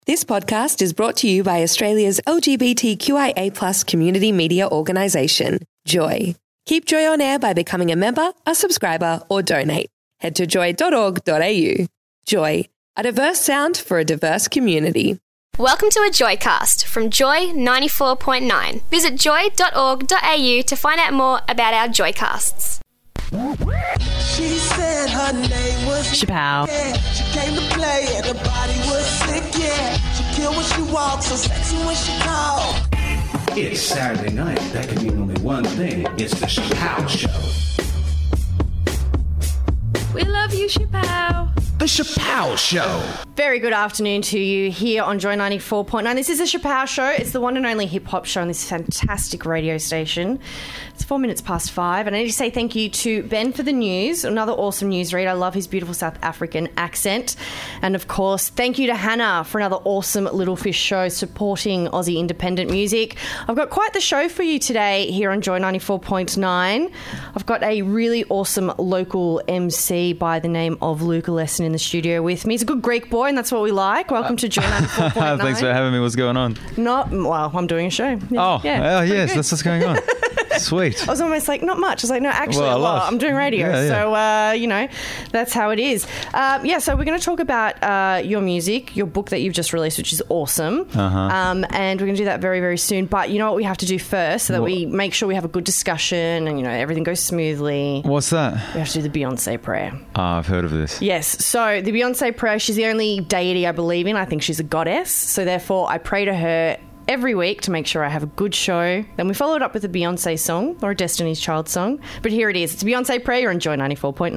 This podcast is brought to you by Australia's LGBTQIA+ community media organisation, Joy. Keep Joy on air by becoming a member, a subscriber, or donate. Head to joy.org.au. Joy, a diverse sound for a diverse community. Welcome to a Joycast from Joy 94.9. Visit joy.org.au to find out more about our Joycasts. She said her name was Chappelle. Yeah. She came to play and her body was sick, yeah. She kill when she walks, so sexy when she calls. It's Saturday night. That can mean only one thing. It's the Chappelle Show. We love you, Chappelle. The Chappelle Show. Very good afternoon to you here on Joy 94.9. This is the Chappelle Show. It's the one and only hip-hop show on this fantastic radio station. It's 4 minutes past 5, and I need to say thank you to Ben for the news, another awesome news read. I love his beautiful South African accent. And, of course, thank you to Hannah for another awesome Little Fish show supporting Aussie independent music. I've got quite the show for you today here on Joy 94.9. I've got a really awesome local MC by the name of Luca Lesson in the studio with me. He's a good Greek boy, and that's what we like. Welcome to Joy 94.9. Thanks for having me. What's going on? Well, I'm doing a show. Yes, that's what's going on. Sweet. I was almost like, not much. I was like, no, actually, Well, a lot. I'm doing radio. Yeah. So, that's how it is. So we're going to talk about your music, your book that you've just released, which is awesome. And we're going to do that very, very soon. But you know what we have to do first so that we make sure we have a good discussion and, everything goes smoothly? What's that? We have to do the Beyonce prayer. I've heard of this. Yes. So the Beyonce prayer, she's the only deity I believe in. I think she's a goddess. So therefore, I pray to her every week to make sure I have a good show. Then we follow it up with a Beyonce song or a Destiny's Child song. But here it is. It's a Beyonce prayer. You're on Joy 94.9.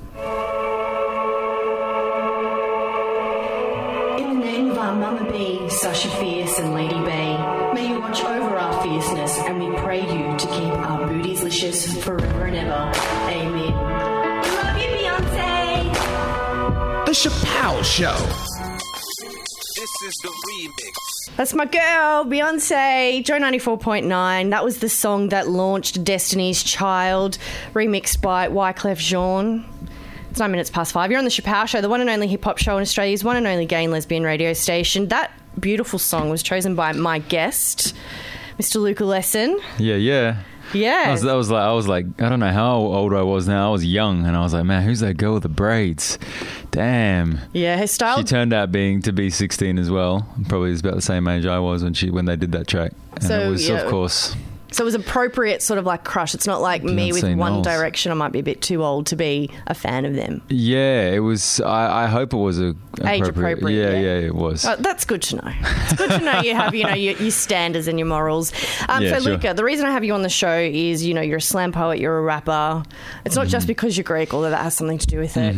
In the name of our Mama B, Sasha Fierce and Lady Bay, may you watch over our fierceness, and we pray you to keep our booties licious forever and ever. Amen. Love you, Beyonce. The Chappelle Show. This is the remix. That's my girl, Beyonce, Joy 94.9. That was the song that launched Destiny's Child, remixed by Wyclef Jean. It's 9 minutes past 5. You're on the Chappelle Show, the one and only hip-hop show in Australia's one and only gay and lesbian radio station. That beautiful song was chosen by my guest, Mr. Luca Lesson. Yeah. Yeah. I was like, I don't know how old I was now. I was young, and I was like, man, who's that girl with the braids? Damn. Yeah, her style. She turned out to be 16 as well. Probably about the same age I was when they did that track. And So, it was, yeah. of course. So it was appropriate sort of like crush. It's not like me with Beyonce One Knowles. Direction. I might be a bit too old to be a fan of them. Yeah, it was. I hope it was Age appropriate, Yeah, yeah. it was. That's good to know. It's good to know you have, your standards and your morals. Yeah, so, sure. Luca, the reason I have you on the show is, you're a slam poet, you're a rapper. It's not just because you're Greek, although that has something to do with it.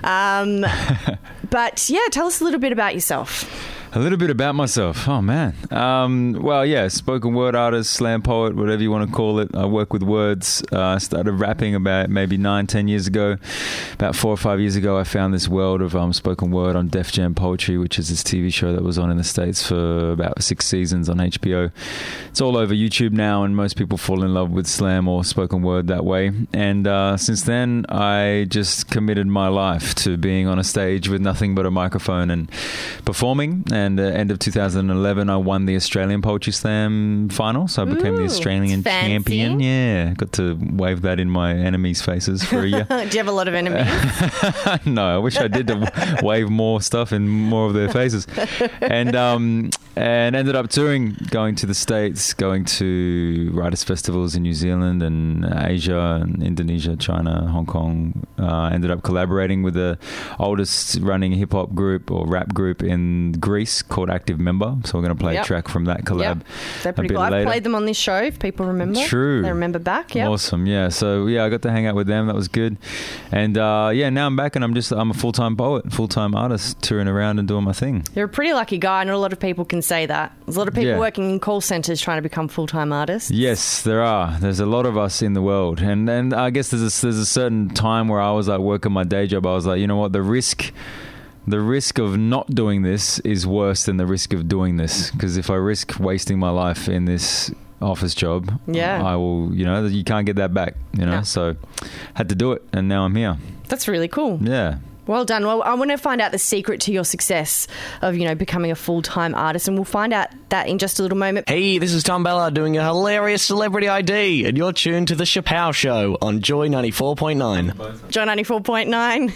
But, yeah, tell us a little bit about yourself. A little bit about myself. Oh, man. Spoken word artist, slam poet, whatever you want to call it. I work with words. I started rapping about maybe 9-10 years ago. About 4 or 5 years ago, I found this world of spoken word on Def Jam Poetry, which is this TV show that was on in the States for about 6 seasons on HBO. It's all over YouTube now, and most people fall in love with slam or spoken word that way. And since then, I just committed my life to being on a stage with nothing but a microphone and performing. And end of 2011, I won the Australian Poetry Slam final, so I became the Australian champion. Yeah, got to wave that in my enemies' faces for a year. Do you have a lot of enemies? No, I wish I did to wave more stuff in more of their faces. And ended up touring, going to the States, going to writers' festivals in New Zealand and Asia and Indonesia, China, Hong Kong. Ended up collaborating with the oldest running hip-hop group or rap group in Greece called Active Member. So we're going to play a track from that collab. They're pretty cool. I've played them on this show, if people remember. True. They remember back, yeah. Awesome, yeah. So, I got to hang out with them. That was good. And, now I'm back and I'm a full-time poet, full-time artist, touring around and doing my thing. You're a pretty lucky guy. Not a lot of people can say that. There's a lot of people working in call centres trying to become full-time artists. Yes, there are. There's a lot of us in the world. And I guess there's a certain time where I was like working my day job. I was like, you know what, the risk of not doing this is worse than the risk of doing this. Because if I risk wasting my life in this office job, I will, you can't get that back, So had to do it, and now I'm here. That's really cool. Yeah. Well done. Well, I want to find out the secret to your success of, becoming a full-time artist, and we'll find out that in just a little moment. Hey, this is Tom Bella doing a hilarious celebrity ID, and you're tuned to The Chappelle Show on Joy 94.9. Joy 94.9.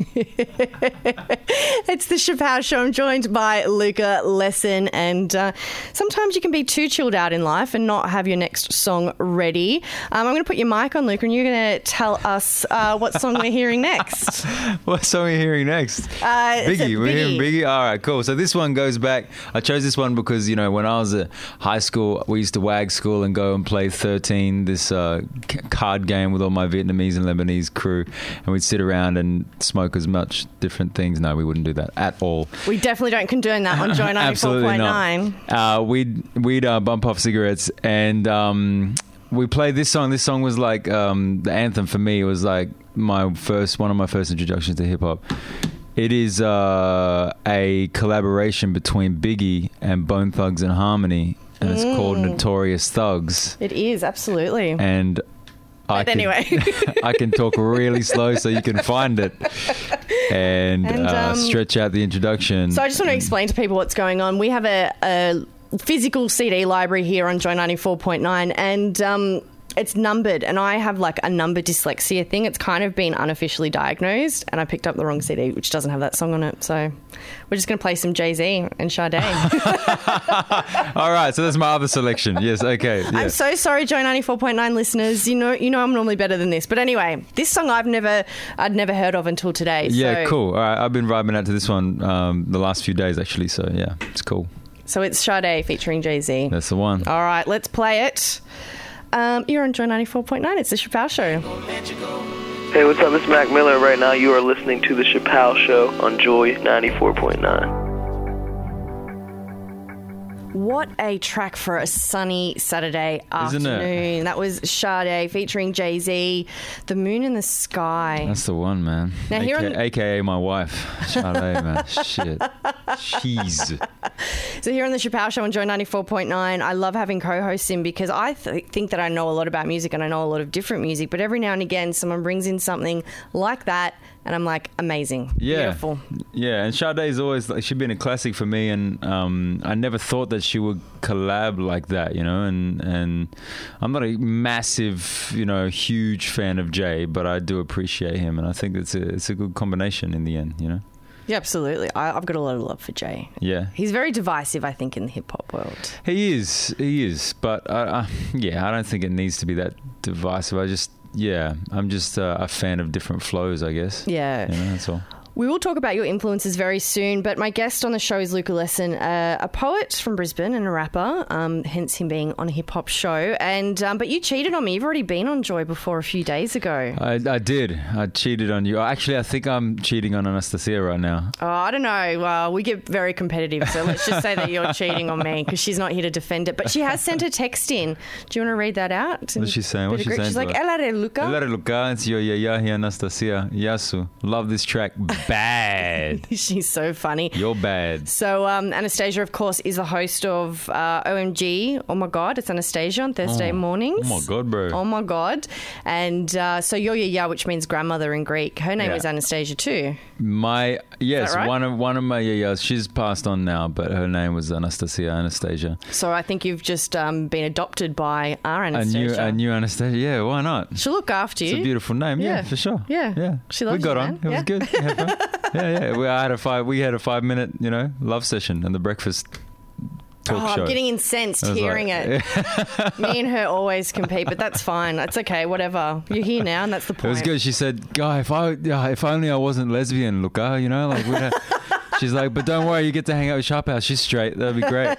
It's The Chappelle Show. I'm joined by Luca Lesson, and sometimes you can be too chilled out in life and not have your next song ready. I'm going to put your mic on, Luca, and you're going to tell us what song we're hearing next. What song are we hearing next? Biggie. We're hearing Biggie? All right, cool. So this one goes back. I chose this one because, when I was at high school, we used to wag school and go and play 13, this card game with all my Vietnamese and Lebanese crew. And we'd sit around and smoke as much different things. No, we wouldn't do that at all. We definitely don't condone that on Joy 94.9. Absolutely not. We'd bump off cigarettes and... we played this song. This song was like the anthem for me. It was like one of my first introductions to hip hop. It is a collaboration between Biggie and Bone Thugs and Harmony, and it's called Notorious Thugs. It is, absolutely. And anyway, I can talk really slow so you can find it and stretch out the introduction. So I just want to explain to people what's going on. We have a physical CD library here on Joy 94.9, and it's numbered, and I have like a number dyslexia thing. It's kind of been unofficially diagnosed, and I picked up the wrong CD, which doesn't have that song on it. So we're just going to play some Jay-Z and Sade. All right, so that's my other selection. Yes, okay. Yeah. I'm so sorry, Joy 94.9 listeners. You know I'm normally better than this, but anyway, this song I'd never heard of until today. Yeah, cool. All right, I've been vibing out to this one the last few days actually. So yeah, it's cool. So it's Sade featuring Jay-Z. That's the one. All right, let's play it. You're on Joy 94.9. It's The Chappelle Show. Hey, what's up? It's Mac Miller. Right now you are listening to The Chappelle Show on Joy 94.9. What a track for a sunny Saturday afternoon. Isn't it? That was Sade featuring Jay-Z, The Moon in the Sky. That's the one, man. Now AKA my wife, Sade, man. Shit. Jeez. So here on The Chappelle Show on Joy 94.9, I love having co-hosts in because I think that I know a lot about music and I know a lot of different music, but every now and again someone brings in something like that and I'm like, amazing. Yeah. Beautiful. Yeah, and Sade's always, she's been a classic for me, and I never thought that she would collab like that, and I'm not a massive, huge fan of Jay, but I do appreciate him, and I think it's a good combination in the end, Yeah, absolutely. I've got a lot of love for Jay. Yeah. He's very divisive, I think, in the hip-hop world. He is. But, I don't think it needs to be that divisive. I'm just a fan of different flows, I guess. Yeah. That's all. We will talk about your influences very soon, but my guest on the show is Luca Lesson, a poet from Brisbane and a rapper, hence him being on a hip-hop show. And but you cheated on me. You've already been on Joy before a few days ago. I did. I cheated on you. Actually, I think I'm cheating on Anastasia right now. Oh, I don't know. Well, we get very competitive, so let's just say that you're cheating on me because she's not here to defend it. But she has sent a text in. Do you want to read that out? What's she saying? She's like, Elare Luca. Elare Luca, it's your Yayahi Anastasia. Yasu. Love this track. Bad. She's so funny. You're bad. So Anastasia, of course, is the host of OMG. Oh my God, it's Anastasia on Thursday mornings. Oh my God, bro. Oh my God. And so Yoya, which means grandmother in Greek. Her name is Anastasia too. Yes, right? one of my yayas. She's passed on now, but her name was Anastasia. So I think you've just been adopted by our Anastasia. A new Anastasia. Yeah, why not? She'll look after you. It's a beautiful name. Yeah, for sure. Yeah. She loves we got you, on. man. It was good. Yeah. We had a 5-minute, love session and the breakfast talk show. I'm getting incensed hearing it. Me and her always compete, but that's fine. That's okay. Whatever. You're here now, and that's the point. It was good. She said, "Guy, if only I wasn't lesbian, Luca, like." She's like, but don't worry, you get to hang out with Sharp House. She's straight. That'd be great.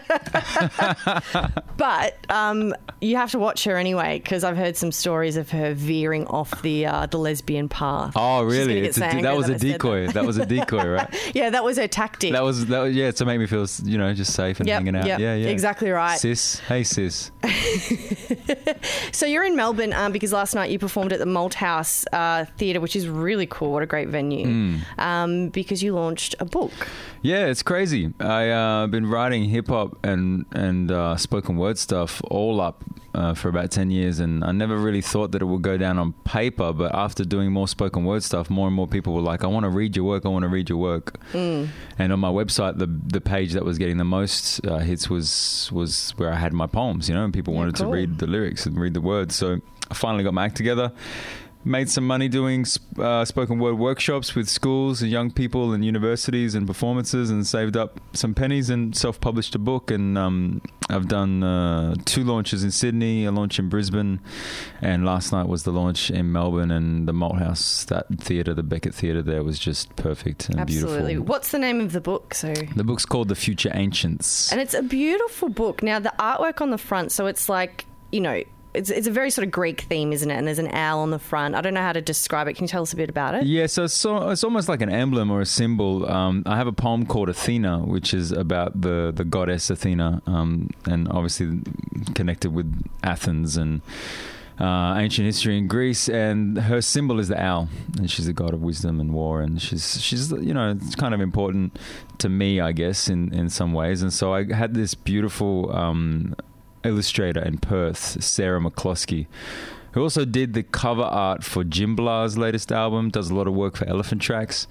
But you have to watch her anyway, because I've heard some stories of her veering off the lesbian path. Oh, really? That was a decoy. That was a decoy, right? Yeah, that was her tactic. That was to make me feel, just safe and hanging out. Yeah, exactly right. Sis. Hey, sis. So you're in Melbourne because last night you performed at the Malthouse Theatre, which is really cool. What a great venue. Because you launched a book. Yeah, it's crazy. I've been writing hip hop and spoken word stuff all up for about 10 years, and I never really thought that it would go down on paper. But after doing more spoken word stuff, more and more people were like, "I want to read your work. I want to read your work." And on my website, the page that was getting the most hits was where I had my poems, and people wanted to read the lyrics and read the words. So I finally got my act together. Made some money doing spoken word workshops with schools and young people and universities and performances, and saved up some pennies and self-published a book. And I've done 2 launches in Sydney, a launch in Brisbane, and last night was the launch in Melbourne. And the Malthouse, that theatre, the Beckett Theatre there, was just perfect and Absolutely. beautiful. What's the name of the book? The book's called The Future Ancients. And it's a beautiful book. Now, the artwork on the front, so it's like, it's a very sort of Greek theme, isn't it? And there's an owl on the front. I don't know how to describe it. Can you tell us a bit about it? Yeah, so it's almost like an emblem or a symbol. I have a poem called Athena, which is about the goddess Athena, and obviously connected with Athens and ancient history in Greece. And her symbol is the owl, and she's a god of wisdom and war. And she's it's kind of important to me, I guess, in some ways. And so I had this beautiful illustrator in Perth, Sarah McCloskey, who also did the cover art for Jim Blar's latest album, does a lot of work for Elephant Tracks.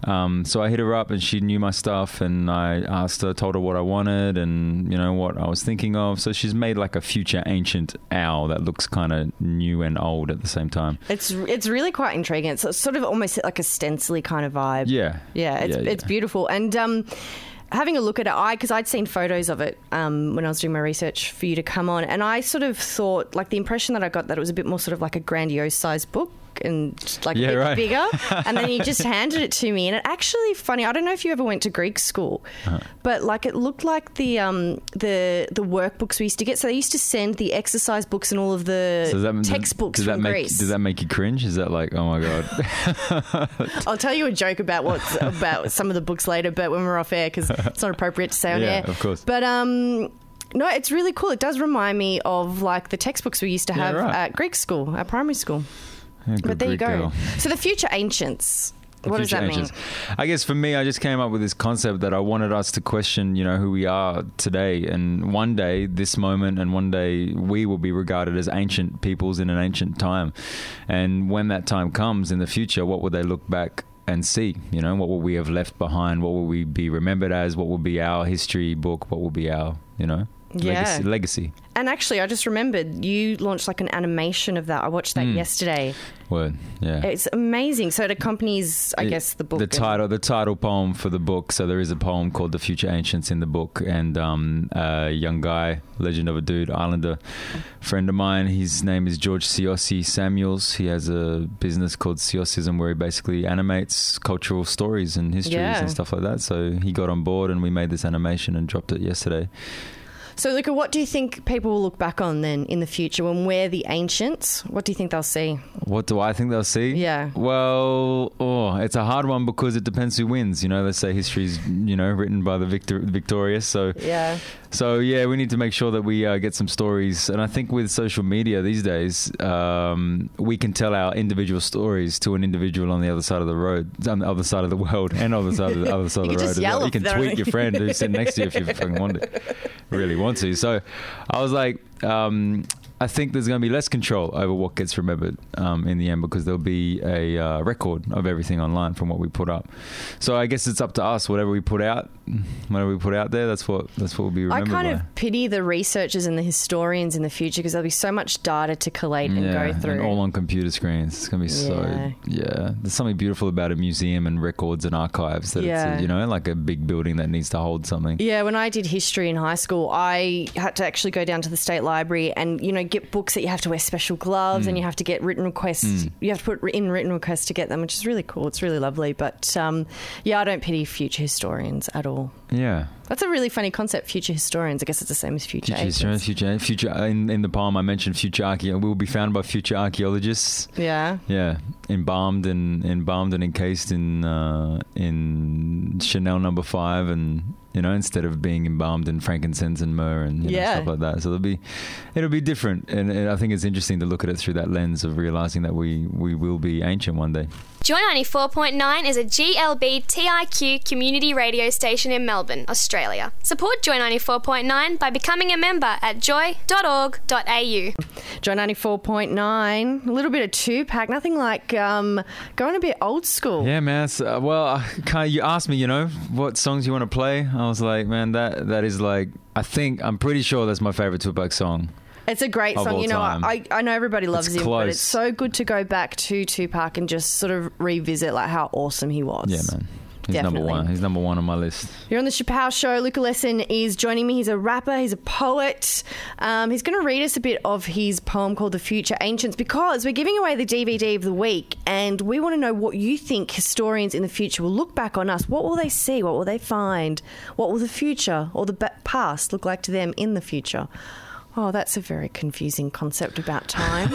So I hit her up and she knew my stuff, and I told her what I wanted and, what I was thinking of. So she's made like a future ancient owl that looks kind of new and old at the same time. It's really quite intriguing. It's sort of almost like a stencil-y kind of vibe. Yeah. It's beautiful. And having a look at it, because I'd seen photos of it when I was doing my research for you to come on, and I sort of thought, like, the impression that I got that it was a bit more sort of like a grandiose sized book and like a bit bigger. And then you just handed it to me, and it actually funny. I don't know if you ever went to Greek school, but like it looked like the workbooks we used to get. So they used to send the exercise books and all of the textbooks from Greece. Does that make you cringe? Is that like, oh my god? I'll tell you a joke about about some of the books later, but when we're off air, because it's not appropriate to say on air. Yeah, of course. But no, it's really cool. It does remind me of like the textbooks we used to have at Greek school, at primary school. Yeah, but there you go. Girl. So the future ancients. What does that mean? I guess for me, I just came up with this concept that I wanted us to question, who we are today. And one day, this moment, and one day we will be regarded as ancient peoples in an ancient time. And when that time comes in the future, what will they look back and see? What will we have left behind? What will we be remembered as? What will be our history book? What will be our, legacy? And actually, I just remembered you launched like an animation of that. I watched that yesterday. Word, yeah. It's amazing. So it accompanies, I guess, the book. The title poem for the book. So there is a poem called The Future Ancients in the book, and a young guy, legend of a dude, Islander, friend of mine, his name is George Siossi Samuels. He has a business called Siossism where he basically animates cultural stories and histories and stuff like that. So he got on board and we made this animation and dropped it yesterday. So, Luca, what do you think people will look back on then in the future when we're the ancients? What do you think they'll see? What do I think they'll see? Yeah. Well, it's a hard one because it depends who wins. Let's say history's, written by the victorious. So, we need to make sure that we get some stories. And I think with social media these days, we can tell our individual stories to an individual on the other side of the road, on the other side of the world, and on the other side of the road as well. You can tweet your friend who's sitting next to you if you fucking want it. Really want to. So I was like, I think there's going to be less control over what gets remembered in the end, because there'll be a record of everything online from what we put up. So I guess it's up to us. Whatever we put out there, that's what will be remembered. I kind of pity the researchers and the historians in the future, because there'll be so much data to collate and go through. And all on computer screens. It's going to be there's something beautiful about a museum and records and archives that it's, like a big building that needs to hold something. Yeah, when I did history in high school, I had to actually go down to the State Library and, get books that you have to wear special gloves and you have to get written requests. You have to put in written requests to get them, which is really cool. It's really lovely. But, I don't pity future historians at all. Yeah. That's a really funny concept, future historians. I guess it's the same as future ancients. Future. In the poem, I mentioned future archaeologists. We will be found by future archaeologists. Yeah. Yeah. Embalmed and encased in Chanel No. 5 and you know, instead of being embalmed in frankincense and myrrh and you know, stuff like that. So it'll be different, and I think it's interesting to look at it through that lens of realizing that we will be ancient one day. Joy 94.9 is a GLBTIQ community radio station in Melbourne, Australia. Support Joy 94.9 by becoming a member at joy.org.au. Joy 94.9, a little bit of two-pack, nothing like going a bit old school. Yeah, man. So, you asked me, you know, what songs you want to play. I was like, man, that is like, I'm pretty sure that's my favorite Tupac song. It's a great song. You know, I know everybody loves him, close. But it's so good to go back to Tupac and just sort of revisit like how awesome he was. Yeah, man. He's Definitely. number one. He's number one on my list. You're on the Chappelle Show. Luca Lesson is joining me. He's a rapper. He's a poet. He's going to read us a bit of his poem called The Future Ancients, because we're giving away the DVD of the week, and we want to know what you think historians in the future will look back on us. What will they see? What will they find? What will the future or the past look like to them in the future? Oh, that's a very confusing concept about time.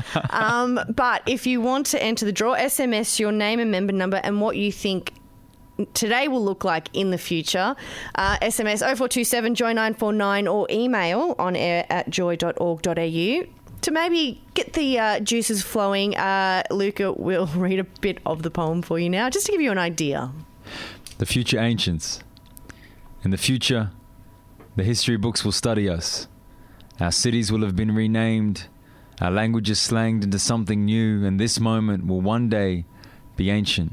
But if you want to enter the draw, SMS your name and member number and what you think today will look like in the future. SMS 0427 Joy 949 or email on air at joy.org.au. To maybe get the juices flowing, Luca will read a bit of the poem for you now, just to give you an idea. The future ancients. In the future, the history books will study us. Our cities will have been renamed, our languages slanged into something new, and this moment will one day be ancient.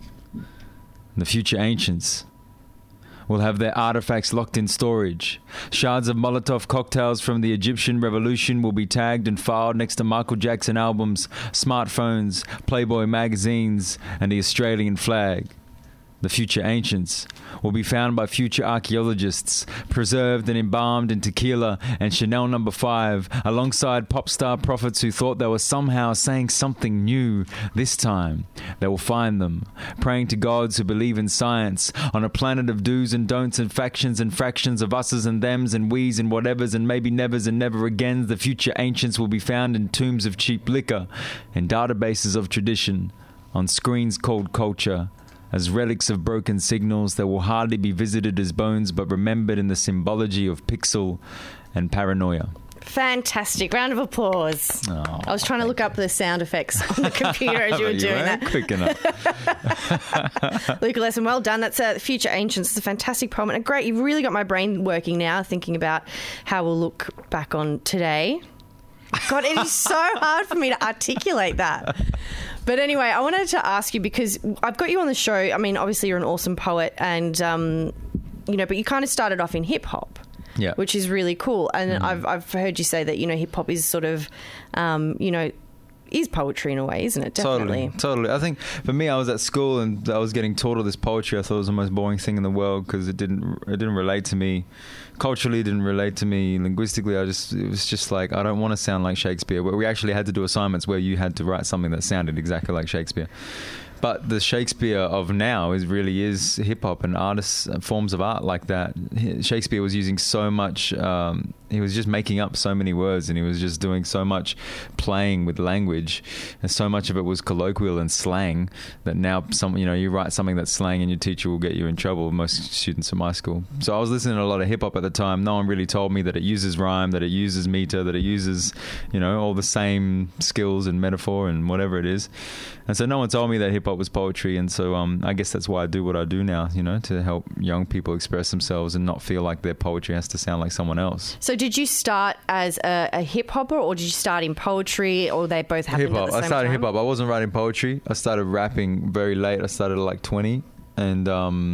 The future ancients will have their artifacts locked in storage. Shards of Molotov cocktails from the Egyptian Revolution will be tagged and filed next to Michael Jackson albums, smartphones, Playboy magazines, and the Australian flag. The future ancients will be found by future archaeologists, preserved and embalmed in tequila and Chanel No. 5, alongside pop star prophets who thought they were somehow saying something new. This time, they will find them, praying to gods who believe in science, on a planet of do's and don'ts and factions and fractions of us's and them's and we's and whatevers and maybe nevers and never agains. The future ancients will be found in tombs of cheap liquor, in databases of tradition, on screens called culture, as relics of broken signals that will hardly be visited as bones but remembered in the symbology of pixel and paranoia. Fantastic. Round of applause. Oh, I was trying to look up the sound effects on the computer as you were doing that. Quick enough. Luca Lesson, well done. That's Future Ancients. It's a fantastic poem. And great, you've really got my brain working now, thinking about how we'll look back on today. God, it is so hard for me to articulate that. But anyway, I wanted to ask you, because I've got you on the show. I mean, obviously you're an awesome poet, and but you kind of started off in hip hop, yeah, which is really cool. And I've heard you say that hip hop is sort of is poetry in a way, isn't it? Definitely. Totally. I think for me, I was at school and I was getting taught all this poetry. I thought it was the most boring thing in the world because it didn't relate to me culturally, it didn't relate to me linguistically. It was just like, I don't want to sound like Shakespeare. We actually had to do assignments where you had to write something that sounded exactly like Shakespeare. But the Shakespeare of now really is hip hop and artists, forms of art like that. Shakespeare was using so much. He was just making up so many words, and he was just doing so much playing with language, and so much of it was colloquial and slang that now you write something that's slang and your teacher will get you in trouble. Most students at my school. So I was listening to a lot of hip hop at the time. No one really told me that it uses rhyme, that it uses meter, that it uses all the same skills and metaphor and whatever it is. And so no one told me that hip hop was poetry, and so I guess that's why I do what I do now, to help young people express themselves and not feel like their poetry has to sound like someone else. So did you start as a hip hopper, or did you start in poetry, or they both happened hip-hop. at the same time? I started hip hop. I wasn't writing poetry. I started rapping very late. I started at like 20, and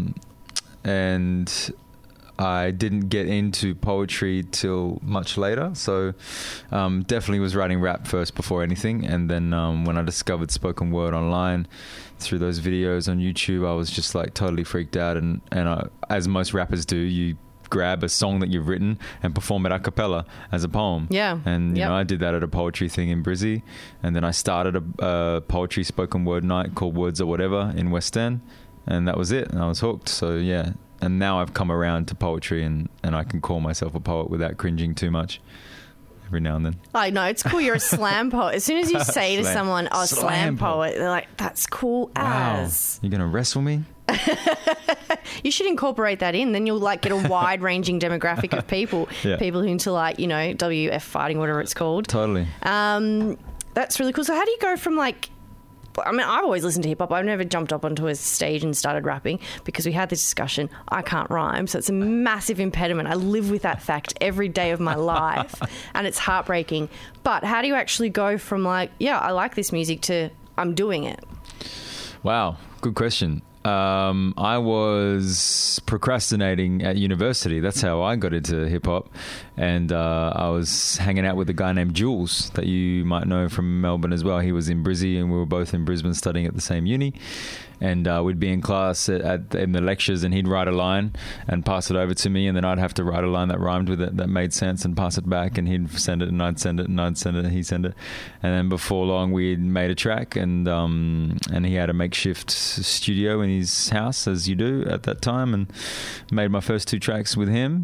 I didn't get into poetry till much later. So definitely was writing rap first before anything. And then when I discovered spoken word online through those videos on YouTube, I was just like totally freaked out. And as most rappers do, you grab a song that you've written and perform it a cappella as a poem. Yeah. And I did that at a poetry thing in Brizzy, and then I started a poetry spoken word night called Words or Whatever in West End, and that was it, and I was hooked. So yeah, and now I've come around to poetry, and I can call myself a poet without cringing too much every now and then. I know, it's cool. You're a slam poet. As soon as you say to someone, slam poet, they're like, that's cool as. You're going to wrestle me? You should incorporate that in. Then you'll like get a wide-ranging demographic of people. Yeah. People who into like, WF fighting, whatever it's called. Totally. That's really cool. So how do you go from like... I mean, I've always listened to hip-hop. I've never jumped up onto a stage and started rapping because we had this discussion. I can't rhyme, so it's a massive impediment. I live with that fact every day of my life, and it's heartbreaking. But how do you actually go from like, yeah, I like this music to I'm doing it? Wow, good question. I was procrastinating at university. That's how I got into hip-hop. And I was hanging out with a guy named Jules that you might know from Melbourne as well. He was in Brizzy and we were both in Brisbane studying at the same uni. And we'd be in class in the lectures and he'd write a line and pass it over to me, and then I'd have to write a line that rhymed with it, that made sense, and pass it back, and he'd send it and I'd send it and I'd send it and he'd send it. And then before long we'd made a track, and he had a makeshift studio in his house, as you do at that time, and made my first 2 tracks with him.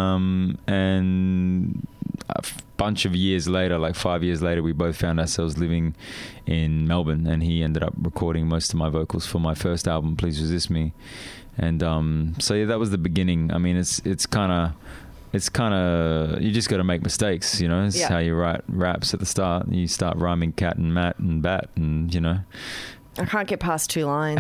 And a bunch of years later, like 5 years later, we both found ourselves living in Melbourne, and he ended up recording most of my vocals for my first album, Please Resist Me. And so yeah, that was the beginning. I mean, it's kind of you just got to make mistakes, It's how you write raps at the start. You start rhyming cat and mat and bat, and I can't get past 2 lines.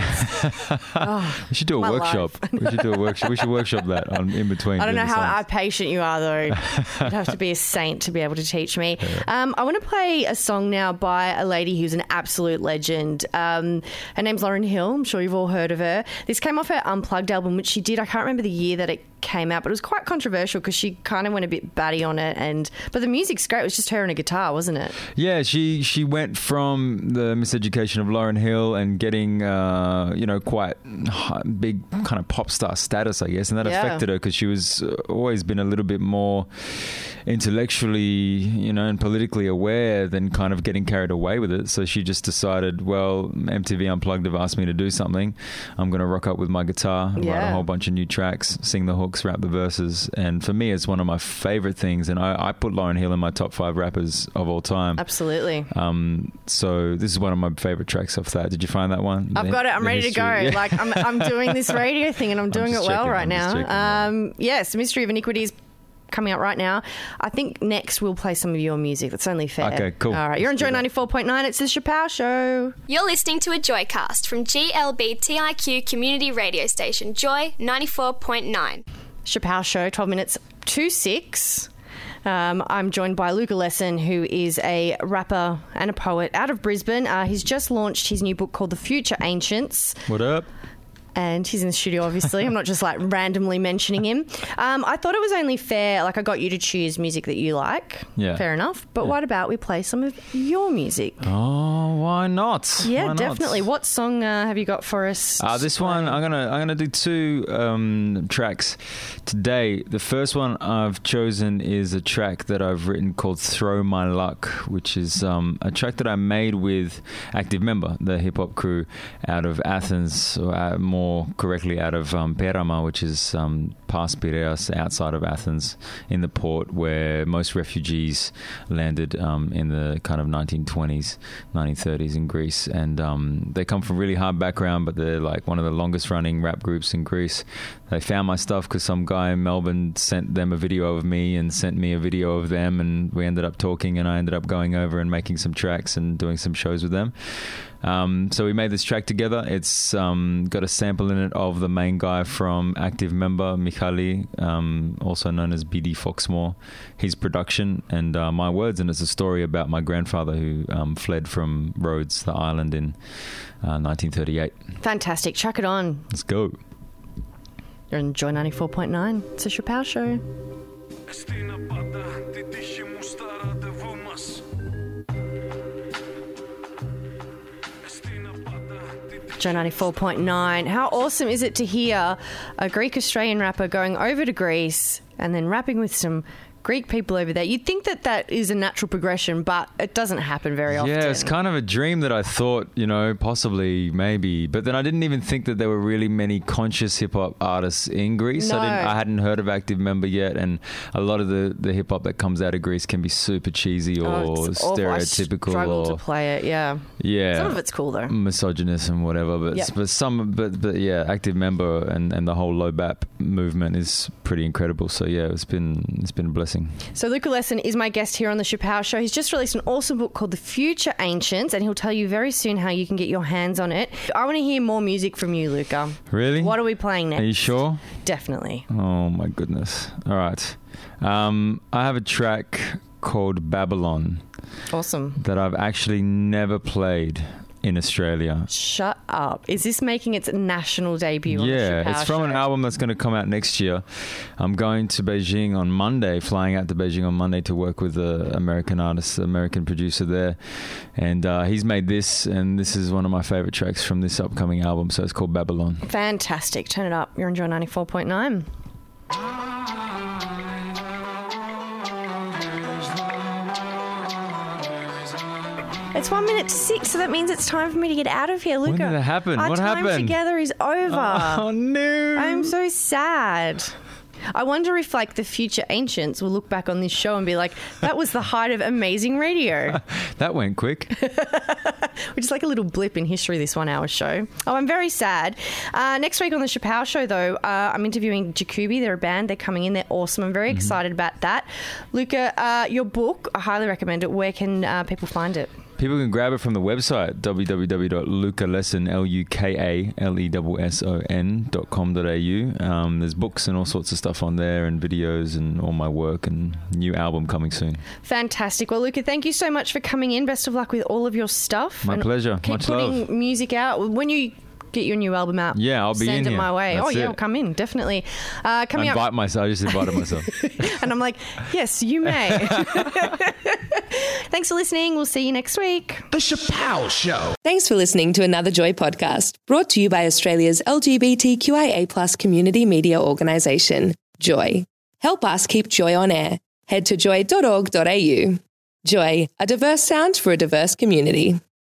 We should do a workshop. We should do a workshop. We should workshop that in between. I don't know how patient you are, though. You'd have to be a saint to be able to teach me. I want to play a song now by a lady who's an absolute legend. Her name's Lauryn Hill. I'm sure you've all heard of her. This came off her Unplugged album, which she did. I can't remember the year that it came out, but it was quite controversial because she kind of went a bit batty on it. But the music's great. It was just her and a guitar, wasn't it? Yeah, she went from the miseducation of Lauryn Hill and getting quite big kind of pop star status, I guess, and that affected her because she was always been a little bit more intellectually and politically aware than kind of getting carried away with it. So she just decided, well, MTV Unplugged have asked me to do something. I'm going to rock up with my guitar, write a whole bunch of new tracks, sing the hooks, rap the verses. And for me, it's one of my favorite things, and I put Lauryn Hill in my top 5 rappers of all time. Absolutely. So this is one of my favorite tracks off that. Did you find that one? I've got it. I'm ready to go. Yeah. Like I'm doing this radio thing, and I'm doing it well right now. Yes, Mystery of Iniquity is coming out right now. I think next we'll play some of your music. That's only fair. Okay, cool. All right, you're on Joy 94.9. It's the Chappelle Show. You're listening to a Joycast from GLBTIQ community radio station Joy 94.9. Chappelle Show, 12 minutes to 6. I'm joined by Luca Lesson, who is a rapper and a poet out of Brisbane. He's just launched his new book called The Future Ancients. What up? And he's in the studio, obviously. I'm not just like randomly mentioning him. I thought it was only fair, like I got you to choose music that you like. Yeah. Fair enough. But what about we play some of your music? Oh, why not? Yeah, why not? Definitely. What song have you got for us? This one, I'm gonna do 2 tracks today. The first one I've chosen is a track that I've written called Throw My Luck, which is a track that I made with Active Member, the hip-hop crew out of Athens, or more correctly out of Perama, which is past Piraeus, outside of Athens, in the port where most refugees landed in the kind of 1920s, 1930s in Greece. And they come from really hard background, but they're like one of the longest running rap groups in Greece. They found my stuff because some guy in Melbourne sent them a video of me and sent me a video of them, and we ended up talking, and I ended up going over and making some tracks and doing some shows with them. So we made this track together. It's got a sample in it of the main guy from Active Member, Michali, also known as BD Foxmore, his production, and my words. And it's a story about my grandfather who fled from Rhodes, the island, in 1938. Fantastic. Chuck it on. Let's go. You're on Joy 94.9. It's a Chappelle Show. Joy 94.9. How awesome is it to hear a Greek-Australian rapper going over to Greece and then rapping with some Greek people over there. You'd think that is a natural progression, but it doesn't happen very often. Yeah, it's kind of a dream that I thought, possibly, maybe. But then I didn't even think that there were really many conscious hip-hop artists in Greece. No. I hadn't heard of Active Member yet, and a lot of the hip-hop that comes out of Greece can be super cheesy or it's awful. stereotypical. I struggle to play it, yeah. Yeah. Some of it's cool, though. Misogynist and whatever. But yeah, Active Member and the whole low BAP movement is pretty incredible. So, yeah, it's been a blessing. So Luca Lesson is my guest here on the Chappelle Show. He's just released an awesome book called The Future Ancients, and he'll tell you very soon how you can get your hands on it. I want to hear more music from you, Luca. Really? What are we playing next? Are you sure? Definitely. Oh, my goodness. All right. I have a track called Babylon. Awesome. That I've actually never played in Australia. Shut up. Is this making its national debut on the Yeah, Chappelle it's from Show? an album that's going to come out next year. I'm going to Beijing on Monday, flying out to Beijing on Monday to work with the American artist, the American producer there. And he's made this, and this is one of my favorite tracks from this upcoming album. So it's called Babylon. Fantastic. Turn it up. You're on Joy 94.9. It's 1 minute to 6, so that means it's time for me to get out of here, Luca. When did that happen? Our What time happened? together is over. Oh, no. I'm so sad. I wonder if, the future ancients will look back on this show and be like, that was the height of amazing radio. That went quick. Which is like a little blip in history, this 1 hour show. Oh, I'm very sad. Next week on the Chappelle Show, though, I'm interviewing Jacoby. They're a band. They're coming in. They're awesome. I'm very excited about that. Luca, your book, I highly recommend it. Where can people find it? People can grab it from the website, www.lucalesson.com.au. There's books and all sorts of stuff on there, and videos and all my work, and new album coming soon. Fantastic. Well, Luca, thank you so much for coming in. Best of luck with all of your stuff. My pleasure. Keep Much putting love. music out. When you get your new album out, Yeah, I'll be send in it here. my way. That's I'll it. come in, definitely. I Coming up. invite myself. I just invited myself. And I'm like, yes, you may. Thanks for listening. We'll see you next week. The Chappelle Show. Thanks for listening to another Joy podcast, brought to you by Australia's LGBTQIA+ community media organisation, Joy. Help us keep Joy on air. Head to joy.org.au. Joy, a diverse sound for a diverse community.